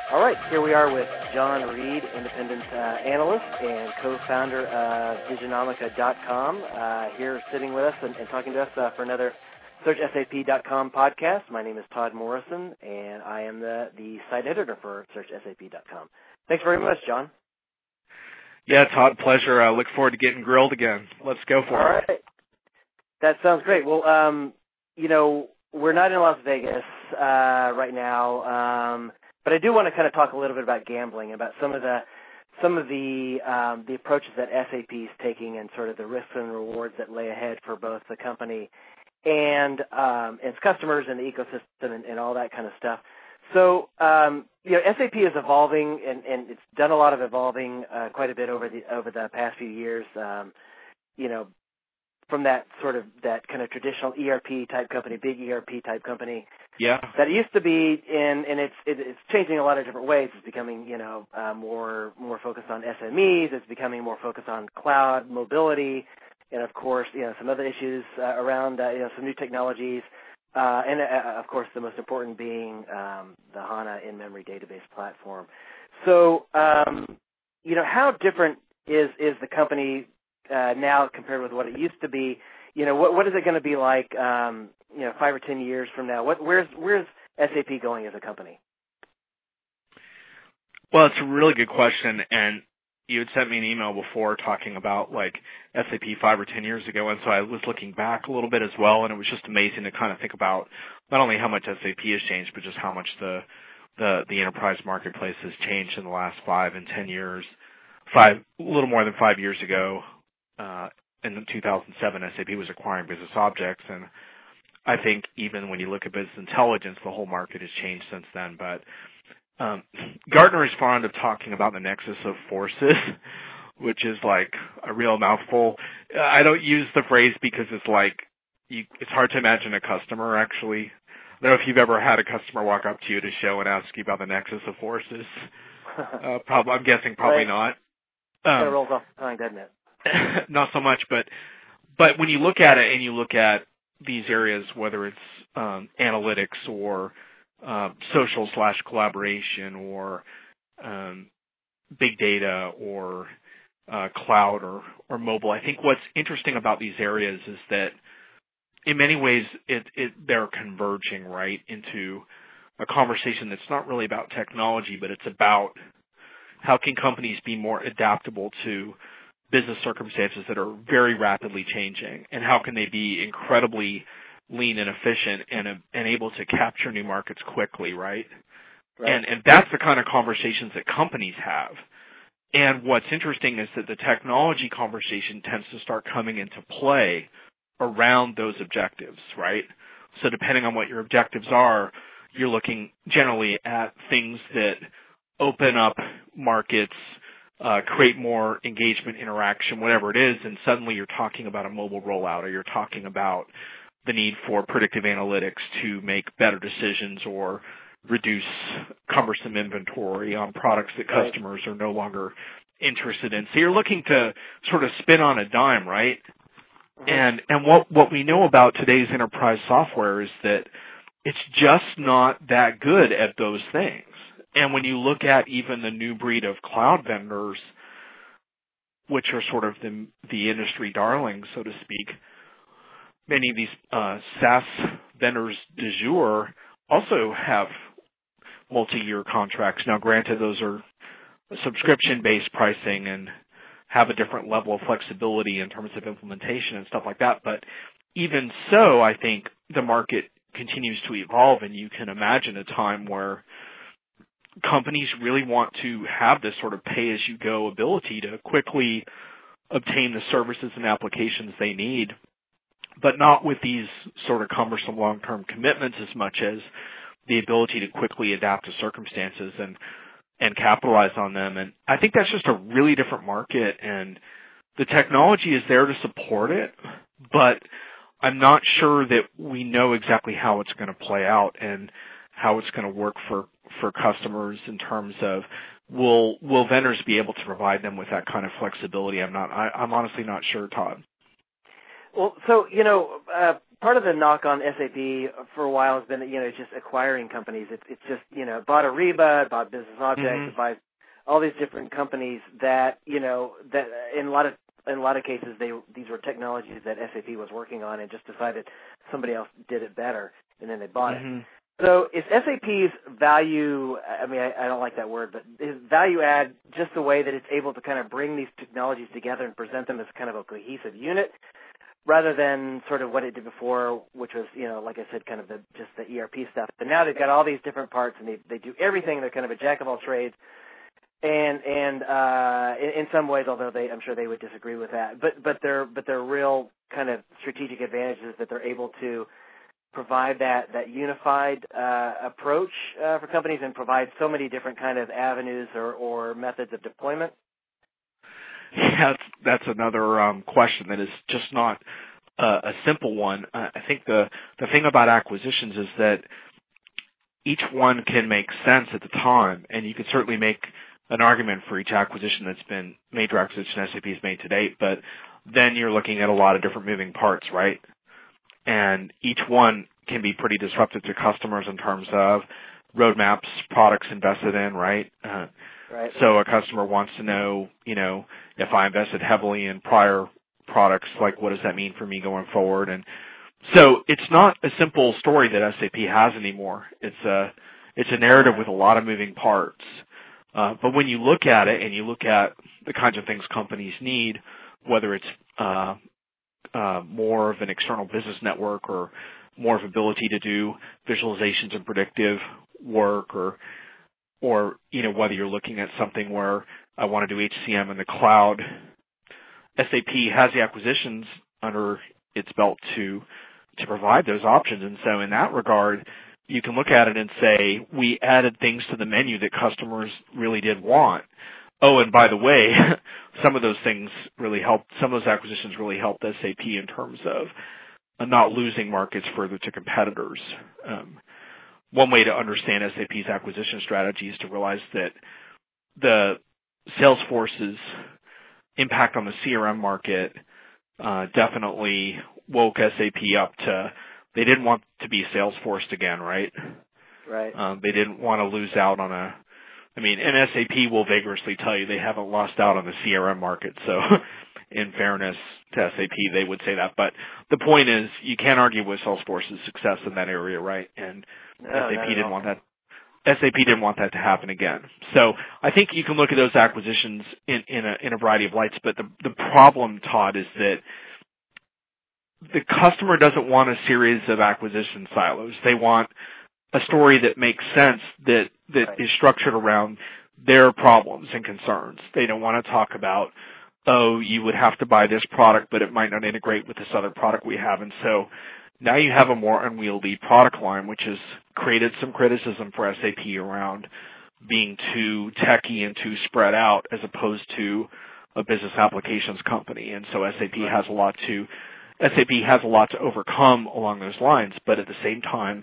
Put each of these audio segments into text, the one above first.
All right, here we are with John Reed, independent analyst and co-founder of Diginomica.com, here sitting with us and talking to us for another SearchSAP.com podcast. My name is Todd Morrison, and I am the site editor for SearchSAP.com. Thanks very much, John. Yeah, Todd, pleasure. I look forward to getting grilled again. Let's go for it. All right. That sounds great. Well, we're not in Las Vegas right now, but I do want to kind of talk a little bit about gambling, about some of the approaches that SAP is taking, and sort of the risks and rewards that lay ahead for both the company and its customers and the ecosystem and all that kind of stuff. So, SAP is evolving, and it's done a lot of evolving quite a bit over the past few years. From that kind of traditional ERP type company, big ERP type company. Yeah. That it used to be and it's changing a lot of different ways. It's becoming, more focused on SMEs. It's becoming more focused on cloud mobility, and of course, some other issues around, some new technologies, and of course, the most important being the HANA in-memory database platform. So, how different is the company now compared with what it used to be? What is it going to be like, 5 or 10 years from now? Where's SAP going as a company? Well, it's a really good question, and you had sent me an email before talking about SAP 5 or 10 years ago, and so I was looking back a little bit as well, and it was just amazing to kind of think about not only how much SAP has changed, but just how much the enterprise marketplace has changed in the last 5 and 10 years. A little more than 5 years ago, in 2007, SAP was acquiring Business Objects, and I think even when you look at business intelligence, the whole market has changed since then. But Gartner is fond of talking about the nexus of forces, which is like a real mouthful. I don't use the phrase because it's hard to imagine a customer, actually. I don't know if you've ever had a customer walk up to you at a show and ask you about the nexus of forces. I'm guessing probably not. It rolls off the tongue, doesn't it? Not so much, but when you look at it and you look at these areas, whether it's analytics or social/collaboration or big data or cloud or mobile, I think what's interesting about these areas is that in many ways they're converging right into a conversation that's not really about technology, but it's about how can companies be more adaptable to business circumstances that are very rapidly changing, and how can they be incredibly lean and efficient and able to capture new markets quickly, right? And that's the kind of conversations that companies have. And what's interesting is that the technology conversation tends to start coming into play around those objectives, right? So depending on what your objectives are, you're looking generally at things that open up markets, create more engagement, interaction, whatever it is, and suddenly you're talking about a mobile rollout, or you're talking about the need for predictive analytics to make better decisions or reduce cumbersome inventory on products that customers are no longer interested in. So you're looking to sort of spin on a dime, right? And what we know about today's enterprise software is that it's just not that good at those things. And when you look at even the new breed of cloud vendors, which are sort of the industry darlings, so to speak, many of these SaaS vendors du jour also have multi-year contracts. Now, granted, those are subscription-based pricing and have a different level of flexibility in terms of implementation and stuff like that. But even so, I think the market continues to evolve, and you can imagine a time where companies really want to have this sort of pay-as-you-go ability to quickly obtain the services and applications they need, but not with these sort of cumbersome long-term commitments as much as the ability to quickly adapt to circumstances and capitalize on them. And I think that's just a really different market, and the technology is there to support it, but I'm not sure that we know exactly how it's going to play out and how it's going to work for customers in terms of will vendors be able to provide them with that kind of flexibility? I'm honestly not sure, Todd. Well, so, part of the knock on SAP for a while has been that, it's just acquiring companies. It's just, bought Ariba, it bought Business Objects, it buys all these different companies that, that in a lot of cases these were technologies that SAP was working on and just decided somebody else did it better, and then they bought it. So is SAP's value, I don't like that word, but is value add just the way that it's able to kind of bring these technologies together and present them as kind of a cohesive unit, rather than sort of what it did before, which was, like I said, kind of just the ERP stuff. But now they've got all these different parts, and they do everything. They're kind of a jack of all trades. And in some ways, although I'm sure they would disagree with that, but their real kind of strategic advantage is that they're able to provide that unified approach for companies and provide so many different kind of avenues or methods of deployment. Yeah, that's another question that is just not a simple one. I think the thing about acquisitions is that each one can make sense at the time, and you can certainly make an argument for each acquisition that's been major acquisition SAP has made to date, but then you're looking at a lot of different moving parts, right? And each one can be pretty disruptive to customers in terms of roadmaps, products invested in, right? Right. So a customer wants to know, if I invested heavily in prior products, like what does that mean for me going forward? And so it's not a simple story that SAP has anymore. It's a narrative with a lot of moving parts. But when you look at it and you look at the kinds of things companies need, whether it's more of an external business network or more of ability to do visualizations and predictive work, or whether you're looking at something where I want to do HCM in the cloud, SAP has the acquisitions under its belt to provide those options. And so in that regard, you can look at it and say, we added things to the menu that customers really did want. Oh, and by the way, some of those things really helped, some of those acquisitions really helped SAP in terms of not losing markets further to competitors. One way to understand SAP's acquisition strategy is to realize that the Salesforce's impact on the CRM market definitely woke SAP up to, they didn't want to be Salesforced again, right? Right. They didn't want to lose out on and SAP will vigorously tell you they haven't lost out on the CRM market. So in fairness to SAP, they would say that. But the point is, you can't argue with Salesforce's success in that area, right? And SAP didn't want that. SAP didn't want that to happen again. So I think you can look at those acquisitions in a variety of lights. But the problem, Todd, is that the customer doesn't want a series of acquisition silos. They want a story that makes sense, that right. is structured around their problems and concerns. They don't want to talk about, oh, you would have to buy this product, but it might not integrate with this other product we have. And so now you have a more unwieldy product line, which has created some criticism for SAP around being too techy and too spread out as opposed to a business applications company. And so SAP has a lot to overcome along those lines. But at the same time,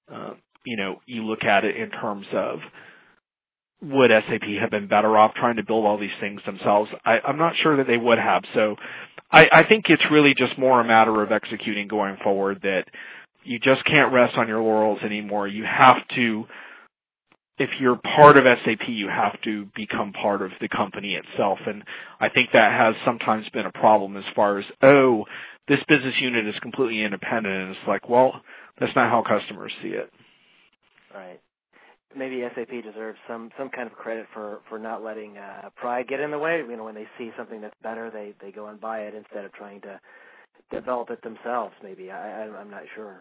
you look at it in terms of, would SAP have been better off trying to build all these things themselves? I'm not sure that they would have. So I think it's really just more a matter of executing going forward, that you just can't rest on your laurels anymore. You have to, if you're part of SAP, you have to become part of the company itself. And I think that has sometimes been a problem as far as, oh, this business unit is completely independent. And it's like, well, that's not how customers see it. Right. Maybe SAP deserves some kind of credit for not letting pride get in the way. When they see something that's better, they go and buy it instead of trying to develop it themselves. Maybe I'm not sure.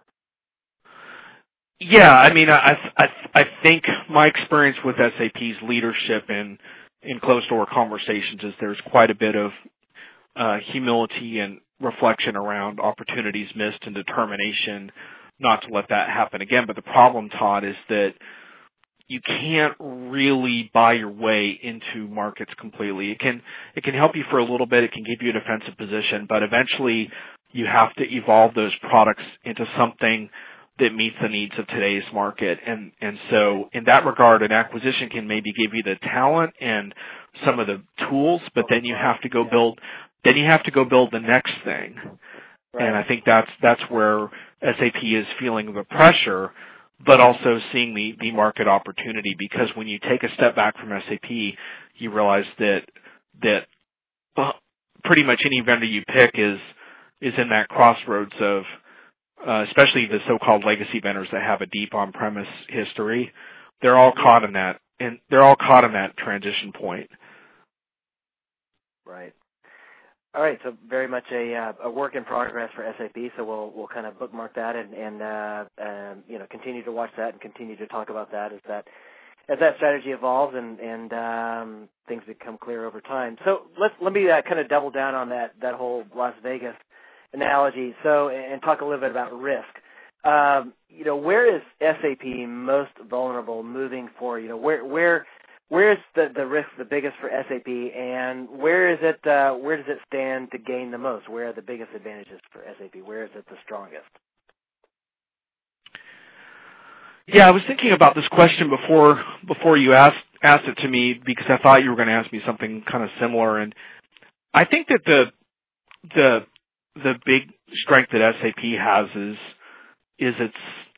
Yeah, I think my experience with SAP's leadership in closed door conversations is there's quite a bit of humility and reflection around opportunities missed and determination not to let that happen again. But the problem, Todd, is that you can't really buy your way into markets completely. It can help you for a little bit. It can give you a defensive position, but eventually you have to evolve those products into something that meets the needs of today's market. And so in that regard, an acquisition can maybe give you the talent and some of the tools, but then you have to go build the next thing. Right. And I think that's where SAP is feeling the pressure, but also seeing the market opportunity, because when you take a step back from SAP, you realize that pretty much any vendor you pick is in that crossroads of, especially the so-called legacy vendors that have a deep on-premise history. They're all caught in that, and they're all caught in that transition point. Right. All right. So very much a work in progress for SAP. So we'll kind of bookmark that and continue to watch that and continue to talk about that as that strategy evolves and things become clear over time. So let me kind of double down on that whole Las Vegas analogy. So and talk a little bit about risk. Where is SAP most vulnerable moving forward? Where is the risk the biggest for SAP, and where does it stand to gain the most? Where are the biggest advantages for SAP? Where is it the strongest? Yeah, I was thinking about this question before you asked it to me, because I thought you were going to ask me something kind of similar, and I think that the big strength that SAP has is its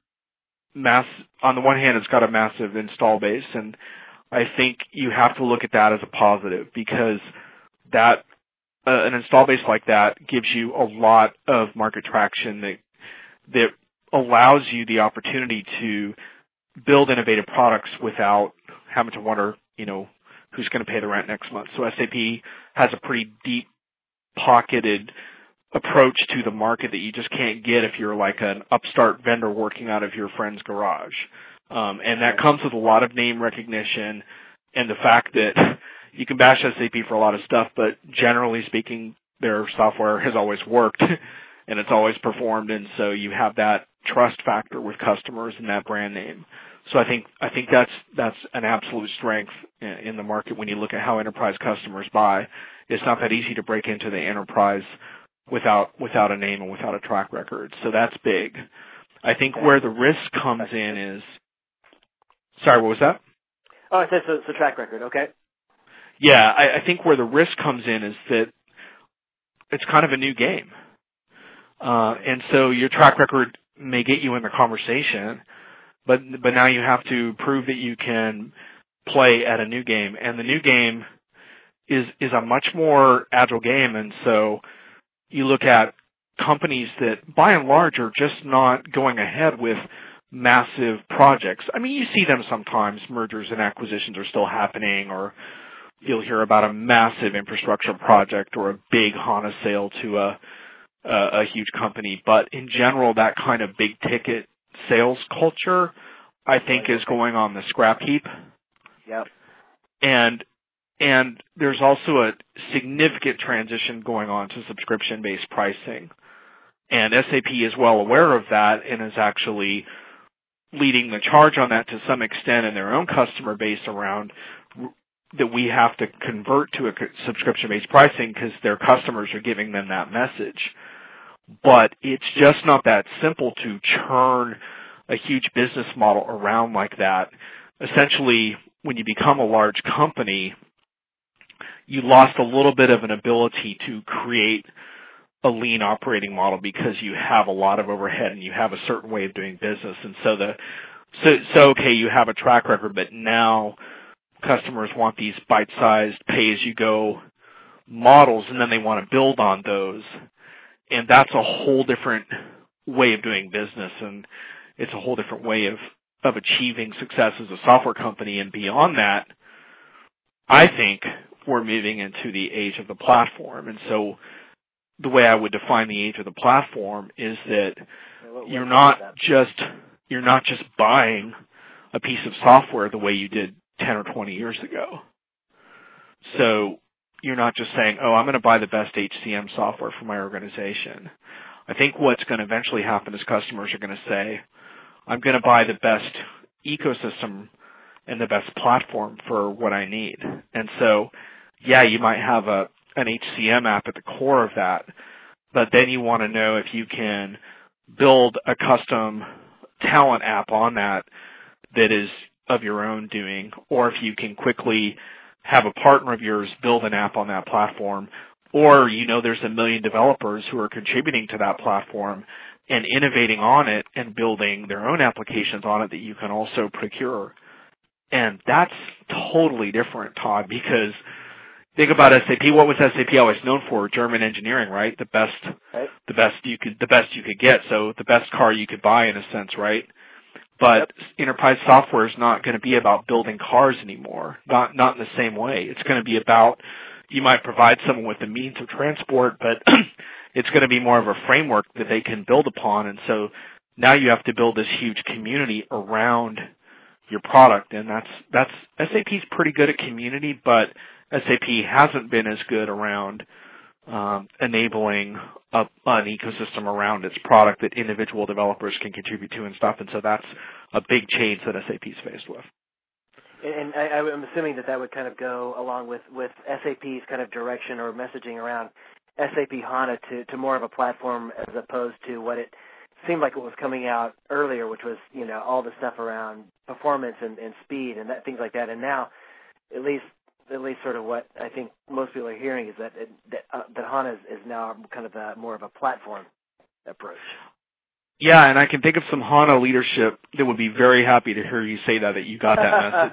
on the one hand, it's got a massive install base, and I think you have to look at that as a positive, because that an install base like that gives you a lot of market traction that allows you the opportunity to build innovative products without having to wonder, who's going to pay the rent next month. So SAP has a pretty deep-pocketed approach to the market that you just can't get if you're like an upstart vendor working out of your friend's garage. And that comes with a lot of name recognition and the fact that you can bash SAP for a lot of stuff, but generally speaking, their software has always worked and it's always performed, and so you have that trust factor with customers and that brand name. So I think that's an absolute strength in the market when you look at how enterprise customers buy. It's not that easy to break into the enterprise without a name and without a track record. So that's big. I think where the risk comes in is, sorry, what was that? Oh, it says it's a track record. Okay. Yeah, I think where the risk comes in is that it's kind of a new game. And so your track record may get you in the conversation, but now you have to prove that you can play at a new game. And the new game is a much more agile game. And so you look at companies that by and large are just not going ahead with massive projects. I mean, you see them sometimes. Mergers and acquisitions are still happening, or you'll hear about a massive infrastructure project or a big HANA sale to a huge company. But in general, that kind of big ticket sales culture, I think, is going on the scrap heap. Yep. And there's also a significant transition going on to subscription-based pricing. And SAP is well aware of that and is actually leading the charge on that to some extent in their own customer base around that we have to convert to a subscription-based pricing because their customers are giving them that message. But it's just not that simple to churn a huge business model around like that. Essentially, when you become a large company, you lost a little bit of an ability to create a lean operating model because you have a lot of overhead and you have a certain way of doing business. And so okay, you have a track record, but now customers want these bite-sized pay-as-you-go models, and then they want to build on those. And that's a whole different way of doing business, and it's a whole different way of achieving success as a software company. And beyond that, I think we're moving into the age of the platform. And so the way I would define the age of the platform is that you're not just buying a piece of software the way you did 10 or 20 years ago. So you're not just saying, oh, I'm going to buy the best HCM software for my organization. I think what's going to eventually happen is customers are going to say, I'm going to buy the best ecosystem and the best platform for what I need. And so, yeah, you might have an HCM app at the core of that, but then you want to know if you can build a custom talent app on that is of your own doing, or if you can quickly have a partner of yours build an app on that platform Or, there's a million developers who are contributing to that platform and innovating on it and building their own applications on it that you can also procure. And that's totally different, Todd, because think about SAP. What was SAP always known for? German engineering, right? The best you could get. So the best car you could buy, in a sense, right? But enterprise software is not going to be about building cars anymore. Not in the same way. It's going to be about, you might provide someone with the means of transport, but it's going to be more of a framework that they can build upon. And so now you have to build this huge community around your product, and that's SAP's pretty good at community, but SAP hasn't been as good around enabling an ecosystem around its product that individual developers can contribute to and stuff, and so that's a big change that SAP's faced with. And I'm assuming that would kind of go along with SAP's kind of direction or messaging around SAP HANA to more of a platform as opposed to what it seemed like it was coming out earlier, which was, all the stuff around performance and speed and things like that. And now, at least sort of what I think most people are hearing is that HANA is now kind of more of a platform approach. Yeah, and I can think of some HANA leadership that would be very happy to hear you say that you got that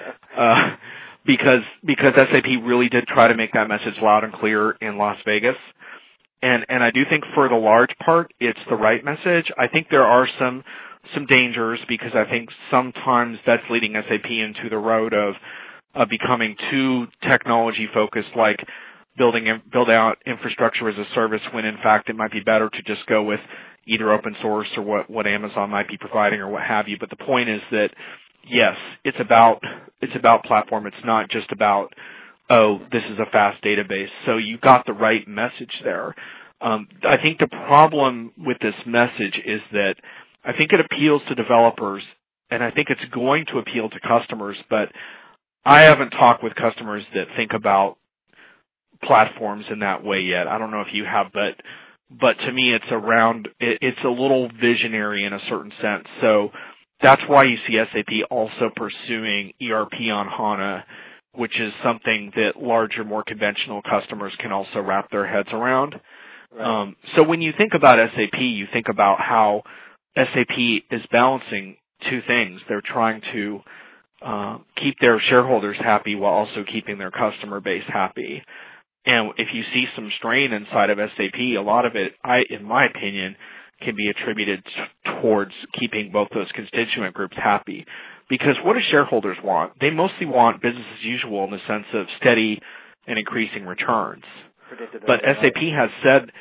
message. Because SAP really did try to make that message loud and clear in Las Vegas. And I do think for the large part, it's the right message. I think there are some dangers because I think sometimes that's leading SAP into the road of becoming too technology focused, like build out infrastructure as a service, when in fact it might be better to just go with either open source or what Amazon might be providing or what have you. But the point is that yes, it's about platform. It's not just about, oh, this is a fast database. So you got the right message there. I think the problem with this message is that I think it appeals to developers, and I think it's going to appeal to customers, but I haven't talked with customers that think about platforms in that way yet. I don't know if you have, but to me it's a little visionary in a certain sense. So that's why you see SAP also pursuing ERP on HANA, which is something that larger, more conventional customers can also wrap their heads around. Right. So when you think about SAP, you think about how SAP is balancing two things. They're trying to keep their shareholders happy while also keeping their customer base happy. And if you see some strain inside of SAP, a lot of it, in my opinion, can be attributed towards keeping both those constituent groups happy. Because what do shareholders want? They mostly want business as usual in the sense of steady and increasing returns. But SAP has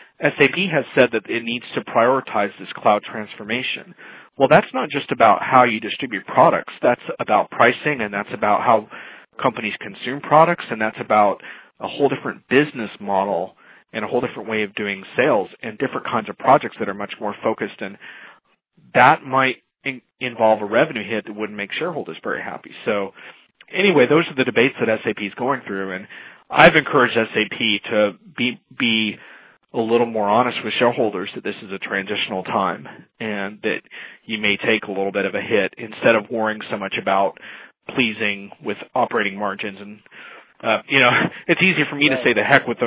said that it needs to prioritize this cloud transformation. Well, that's not just about how you distribute products. That's about pricing, and that's about how companies consume products, and that's about a whole different business model and a whole different way of doing sales and different kinds of projects that are much more focused. And that might involve a revenue hit that wouldn't make shareholders very happy. So anyway, those are the debates that SAP is going through, and I've encouraged SAP to be a little more honest with shareholders that this is a transitional time and that you may take a little bit of a hit instead of worrying so much about pleasing with operating margins. And it's easy for me to say the heck with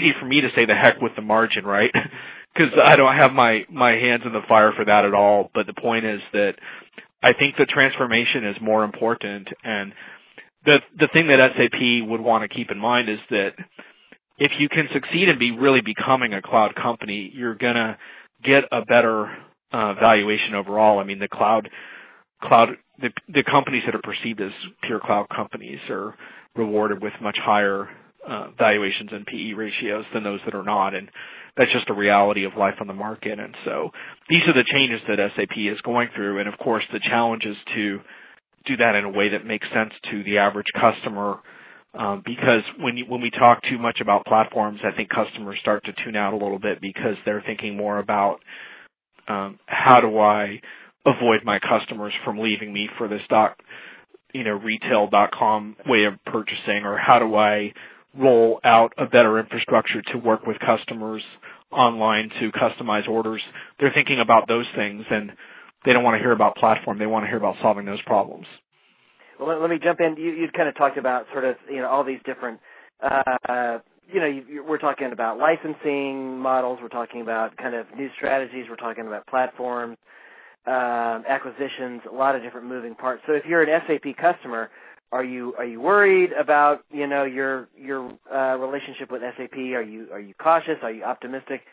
the margin, right? Because I don't have my hands in the fire for that at all. But the point is that I think the transformation is more important, and the thing that SAP would want to keep in mind is that if you can succeed in really becoming a cloud company, you're going to get a better valuation overall. I mean, the companies that are perceived as pure cloud companies are rewarded with much higher valuations and PE ratios than those that are not, and that's just a reality of life on the market. And so these are the changes that SAP is going through, and of course the challenge is to do that in a way that makes sense to the average customer, because when we talk too much about platforms, I think customers start to tune out a little bit because they're thinking more about how do I avoid my customers from leaving me for this retail.com way of purchasing, or how do I roll out a better infrastructure to work with customers online to customize orders. They're thinking about those things, and they don't want to hear about platform. They want to hear about solving those problems. Well, let me jump in. You'd kind of talked about sort of, all these different, we're talking about licensing models, we're talking about kind of new strategies, we're talking about platforms, acquisitions, a lot of different moving parts. So if you're an SAP customer, are you worried about your relationship with SAP? Are you cautious? Are you optimistic?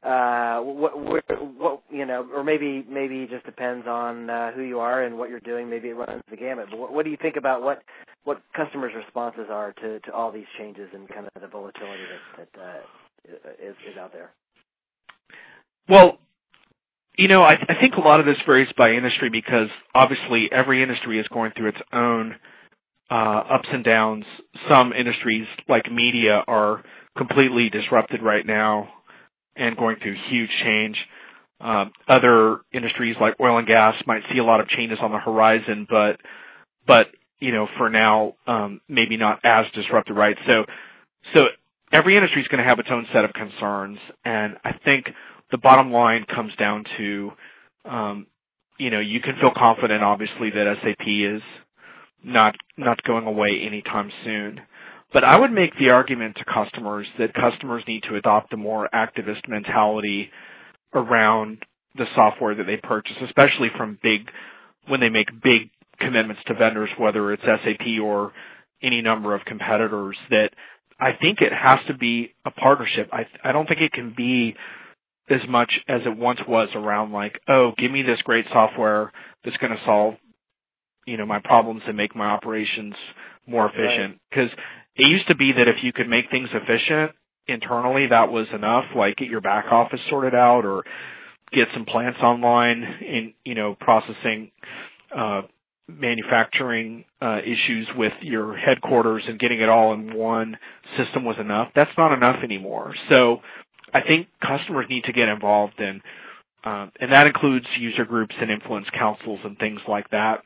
Or maybe it just depends on who you are and what you're doing. Maybe it runs the gamut. But what do you think about what customers' responses are to all these changes and kind of the volatility that is out there? Well, I think a lot of this varies by industry because obviously every industry is going through its own ups and downs. Some industries like media are completely disrupted right now and going through huge change. Other industries like oil and gas might see a lot of changes on the horizon, but for now, maybe not as disrupted, right? So every industry is going to have its own set of concerns, and I think the bottom line comes down to, you can feel confident, obviously, that SAP is not going away anytime soon. But I would make the argument to customers that customers need to adopt a more activist mentality around the software that they purchase, especially when they make big commitments to vendors, whether it's SAP or any number of competitors, that I think it has to be a partnership. I don't think it can be as much as it once was around like, oh, give me this great software that's going to solve, my problems and make my operations more efficient. Because it used to be that if you could make things efficient internally, that was enough, like get your back office sorted out or get some plants online in, processing, manufacturing issues with your headquarters and getting it all in one system was enough. That's not enough anymore. So I think customers need to get involved in, and that includes user groups and influence councils and things like that,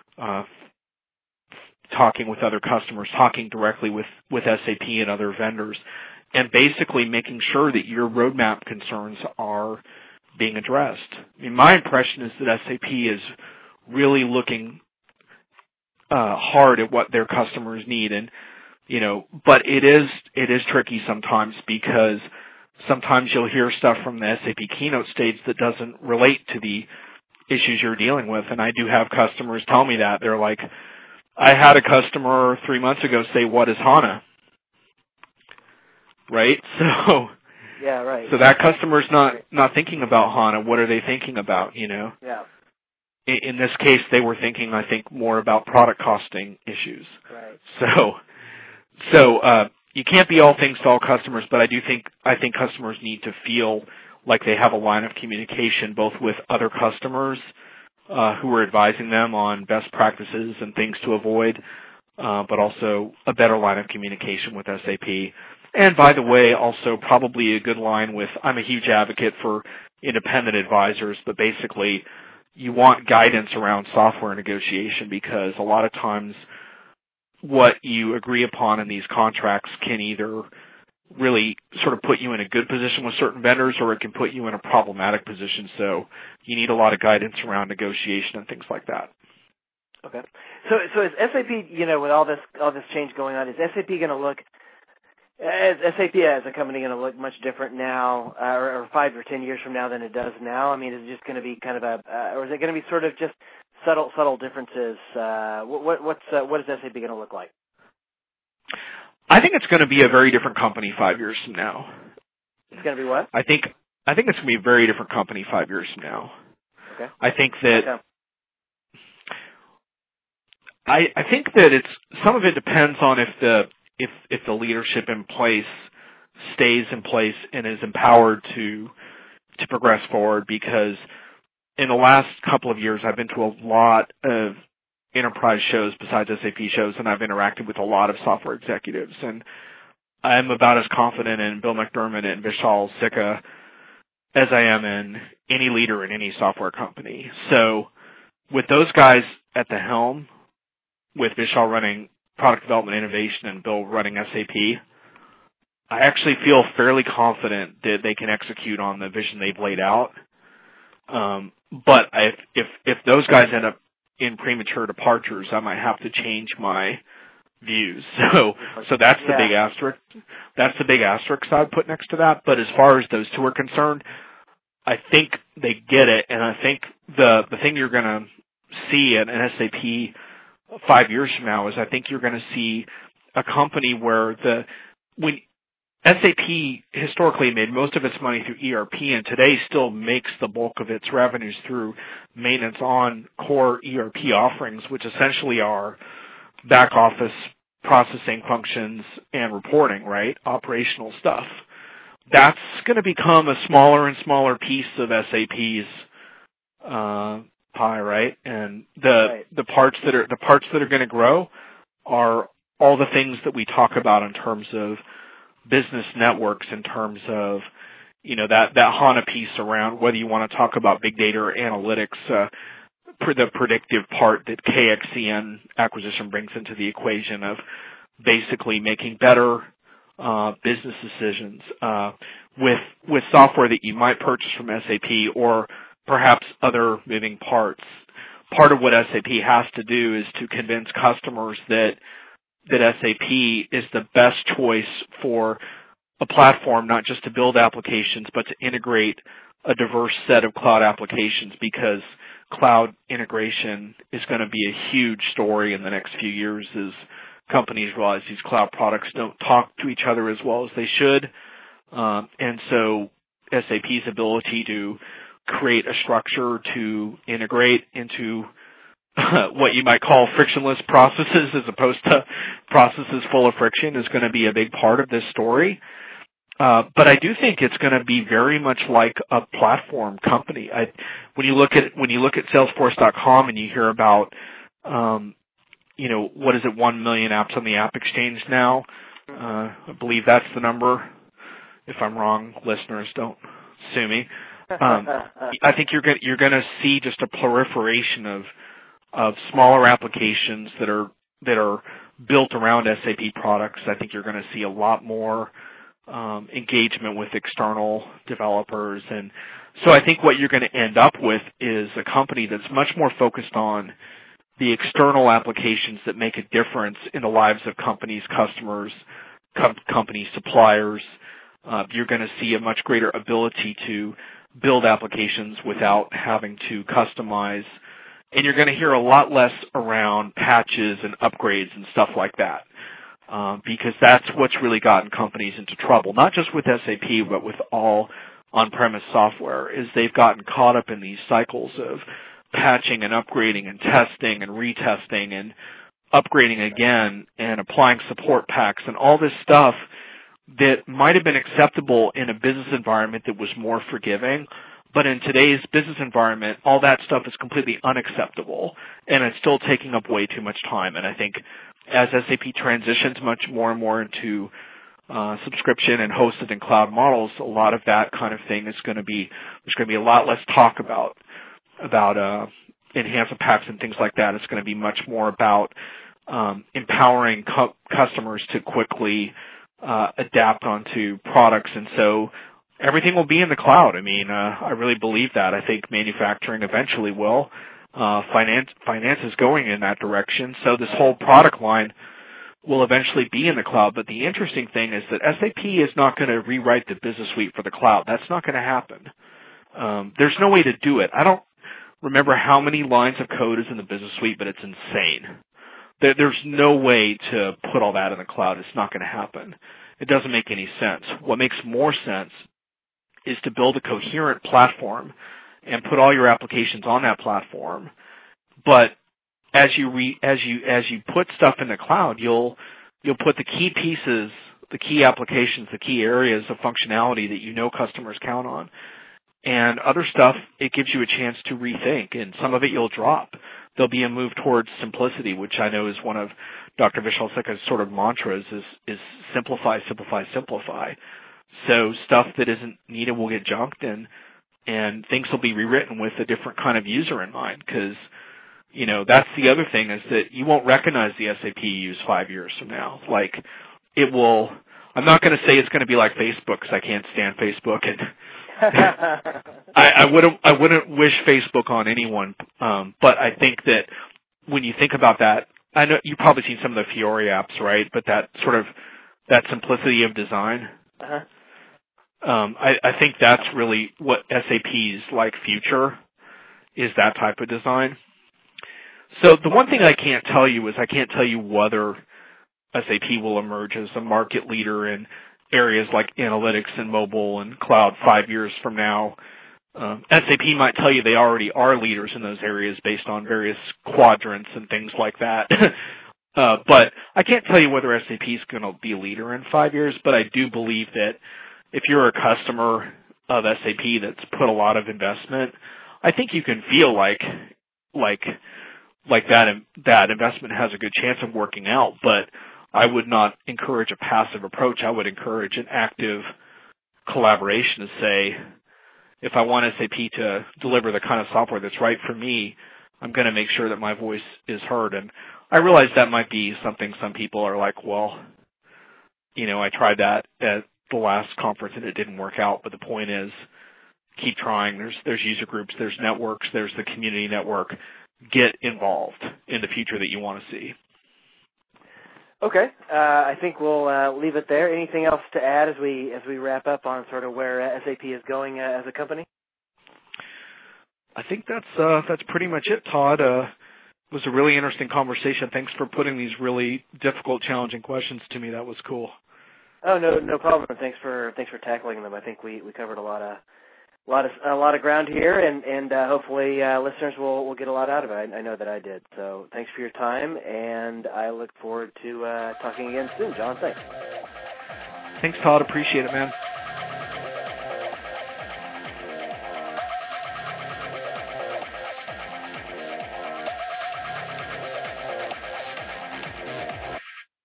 talking with other customers, talking directly with SAP and other vendors, and basically making sure that your roadmap concerns are being addressed. I mean, my impression is that SAP is really looking hard at what their customers need, and but it is tricky sometimes because sometimes you'll hear stuff from the SAP keynote stage that doesn't relate to the issues you're dealing with, and I do have customers tell me that. They're like, I had a customer 3 months ago say, "What is HANA?" Right? So yeah, right. So that customer's not thinking about HANA. What are they thinking about? Yeah. In this case, they were thinking, I think, more about product costing issues. Right. So you can't be all things to all customers, but I think customers need to feel like they have a line of communication both with other customers who are advising them on best practices and things to avoid, but also a better line of communication with SAP. And by the way, also probably a good line with, I'm a huge advocate for independent advisors, but basically you want guidance around software negotiation because a lot of times what you agree upon in these contracts can either really sort of put you in a good position with certain vendors or it can put you in a problematic position. So you need a lot of guidance around negotiation and things like that. Okay. So is SAP, with all this change going on, is SAP going to look, as SAP as a company going to look much different now, or 5 or 10 years from now than it does now? I mean, is it just going to be kind of or is it going to be sort of just subtle differences? What is SAP going to look like? I think it's going to be a very different company 5 years from now. It's going to be what? I think it's going to be a very different company 5 years from now. Okay. I think that I think that some of it depends on if the leadership in place stays in place and is empowered to progress forward, because in the last couple of years I've been to a lot of enterprise shows besides SAP shows, and I've interacted with a lot of software executives, and I'm about as confident in Bill McDermott and Vishal Sikka as I am in any leader in any software company. So with those guys at the helm, with Vishal running product development innovation and Bill running SAP, I actually feel fairly confident that they can execute on the vision they've laid out. But if those guys end up in premature departures, I might have to change my views. So that's the big asterisk. That's the big asterisk I'd put next to that. But as far as those two are concerned, I think they get it, and I think the thing you're going to see at an SAP 5 years from now is I think you're going to see a company where when SAP historically made most of its money through ERP, and today still makes the bulk of its revenues through maintenance on core ERP offerings, which essentially are back office processing functions and reporting, right? Operational stuff. That's going to become a smaller and smaller piece of SAP's pie, right? And the parts that are going to grow are all the things that we talk about in terms of business networks, in terms of that HANA piece around whether you want to talk about big data or analytics, the predictive part that KXCN acquisition brings into the equation of basically making better business decisions with software that you might purchase from SAP or perhaps other moving parts. Part of what SAP has to do is to convince customers that SAP is the best choice for a platform, not just to build applications, but to integrate a diverse set of cloud applications, because cloud integration is going to be a huge story in the next few years as companies realize these cloud products don't talk to each other as well as they should. And so SAP's ability to create a structure to integrate into what you might call frictionless processes as opposed to processes full of friction is going to be a big part of this story. But I do think it's going to be very much like a platform company. When you look at Salesforce.com and you hear about, what is it, 1 million apps on the App Exchange now? I believe that's the number. If I'm wrong, listeners, don't sue me. I think you're going to see just a proliferation of smaller applications that are built around SAP products. I think you're going to see a lot more engagement with external developers, and so I think what you're going to end up with is a company that's much more focused on the external applications that make a difference in the lives of companies, customers, company suppliers. You're going to see a much greater ability to build applications without having to customize. And you're going to hear a lot less around patches and upgrades and stuff like that, because that's what's really gotten companies into trouble, not just with SAP, but with all on-premise software, is they've gotten caught up in these cycles of patching and upgrading and testing and retesting and upgrading again and applying support packs and all this stuff that might have been acceptable in a business environment that was more forgiving. But in today's business environment, all that stuff is completely unacceptable, and it's still taking up way too much time. And I think as SAP transitions much more and more into subscription and hosted and cloud models, a lot of that kind of thing is going to be, there's going to be a lot less talk about enhancement packs and things like that. It's going to be much more about empowering customers to quickly adapt onto products. And so everything will be in the cloud. I mean, I really believe that. I think manufacturing eventually will. Finance is going in that direction. So this whole product line will eventually be in the cloud. But the interesting thing is that SAP is not going to rewrite the business suite for the cloud. That's not going to happen. There's no way to do it. I don't remember how many lines of code is in the business suite, but it's insane. There's no way to put all that in the cloud. It's not going to happen. It doesn't make any sense. What makes more sense is to build a coherent platform and put all your applications on that platform. But as you put stuff in the cloud, you'll put the key pieces, the key applications, the key areas of functionality that customers count on. And other stuff, it gives you a chance to rethink, and some of it you'll drop. There'll be a move towards simplicity, which I know is one of Dr. Vishal Sikka's sort of mantras, is simplify, simplify, simplify. So stuff that isn't needed will get junked, and things will be rewritten with a different kind of user in mind, because, that's the other thing, is that you won't recognize the SAP you use 5 years from now. Like, it will, I'm not going to say it's going to be like Facebook, because I can't stand Facebook, and I wouldn't wish Facebook on anyone, but I think that when you think about that, I know you've probably seen some of the Fiori apps, right? But that simplicity of design. Uh-huh. I think that's really what SAP's like future is, that type of design. So the one thing I can't tell you is I can't tell you whether SAP will emerge as a market leader in areas like analytics and mobile and cloud 5 years from now. SAP might tell you they already are leaders in those areas based on various quadrants and things like that. But I can't tell you whether SAP is going to be a leader in 5 years, but I do believe that if you're a customer of SAP that's put a lot of investment, I think you can feel like that investment has a good chance of working out. But I would not encourage a passive approach. I would encourage an active collaboration to say, if I want SAP to deliver the kind of software that's right for me, I'm going to make sure that my voice is heard. And I realize that might be something some people are like, well, I tried that at the last conference and it didn't work out. But the point is, keep trying. There's user groups, there's networks, there's the community network. Get involved in the future that you want to see. Okay, I think we'll leave it there. Anything else to add as we wrap up on sort of where SAP is going as a company? I think that's pretty much it, Todd. It was a really interesting conversation. Thanks for putting these really difficult, challenging questions to me. That was cool. Oh, no problem. Thanks for tackling them. I think we covered a lot of ground here, and hopefully listeners will get a lot out of it. I know that I did. So thanks for your time, and I look forward to talking again soon. John, thanks. Thanks, Todd. Appreciate it, man.